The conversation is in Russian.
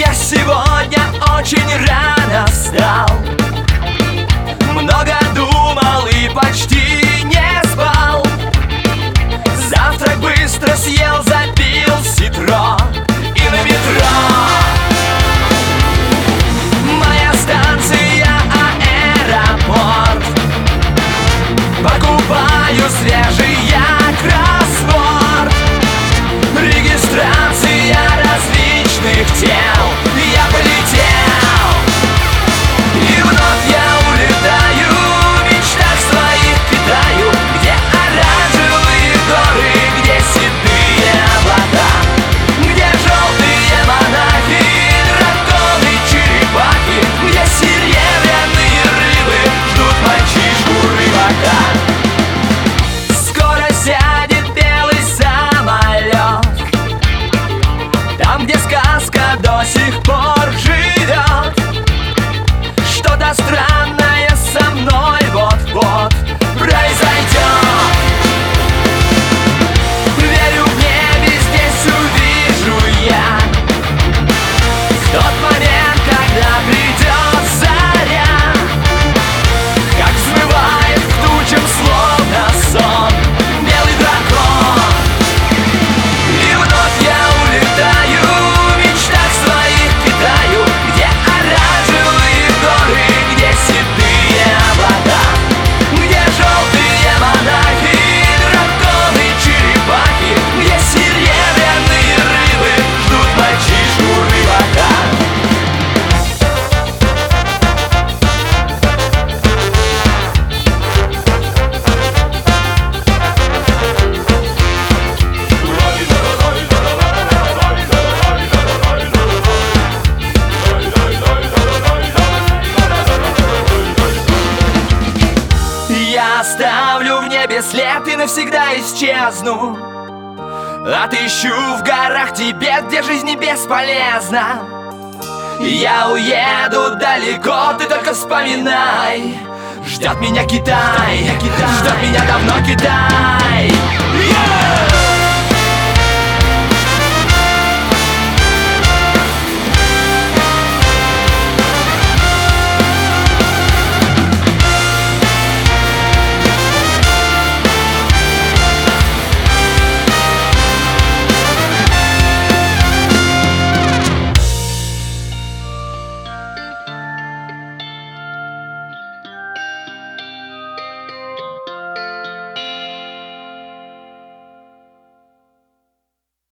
Я сегодня очень рано встал, много думал и почти не спал. Завтрак быстро съел, запил ситро и на метро. Моя станция аэропорт. Покупаю свежий кроссворд. Регистрация различных тел. Я полетел, и вновь я улетаю в мечтах своих к Китаю, где оранжевые горы, где седые облака, где желтые монахи, драконы, черепахи, где серебряные рыбы ждут мальчишку-рыбака. Скоро сядет белый самолет, там, где сказка до сих пор живет. Что-то странное со мной вот-вот произойдет. Верю, в небе здесь увижу я тот момент, когда придет заря, как взмывает к тучам словно сон белый дракон. И вновь я улетаю в мечтах своих к Китаю, где оранжевые горы, где седые облака, где желтые монахи, драконы, черепахи, где серебряные рыбы ждут мальчишку-рыбака. Я оставлю в небе след и навсегда исчезну. Отыщу в горах Тибет, где жизнь не бесполезна. Я уеду далеко, ты только вспоминай. Ждет меня Китай, ждет меня давно Китай. Yeah!